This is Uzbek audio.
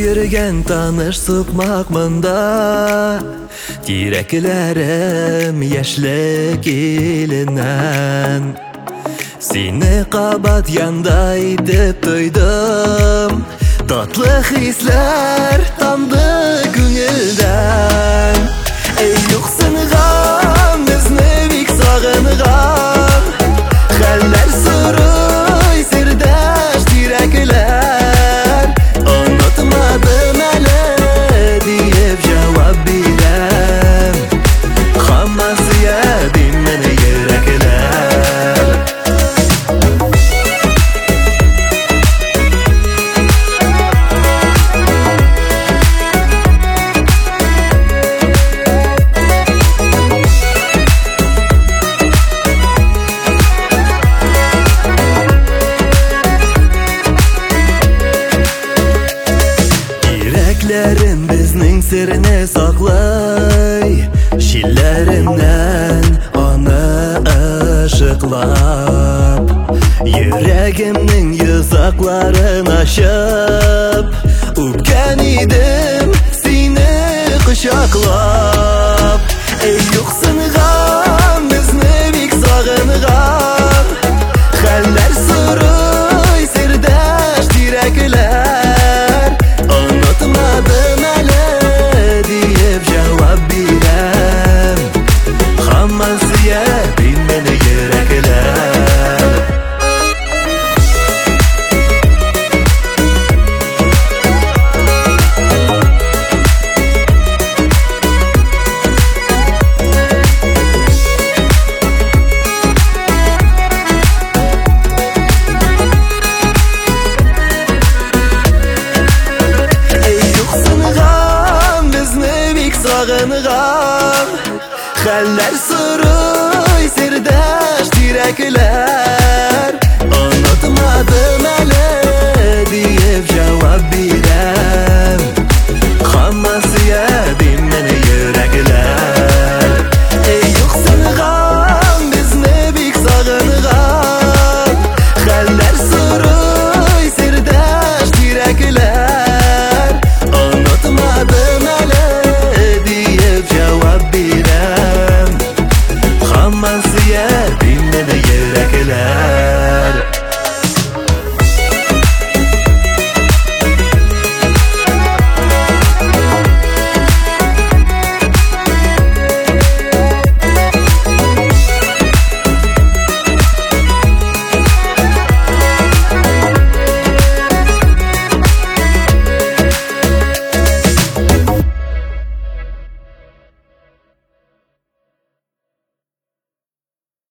yürgen tanış sıkmakmında Direklerim yaşlı ilinen Seni qabat yanda itip duydum Tatlı hisler tamdı gönülden Ey yoksınğan bizni bik sağınğan Haller soruy sirdaş direkler Unutmadım hele deyip cevap birem Hammasiya dinmeni yürekler Yüreklerim bizning sirrini saklay Şillerimden onu ışıklap Yüreğimnin yüzaklarını aşıp Öpken idim seni kuşaklap Ey yoksınğan bizni bik sağınğan Haller soruy sirdaş direkler Unutmadım hele deyip cevap birem Hammasiya dinmeni yürekler Sağınğan Haller soruy sirdaş direkler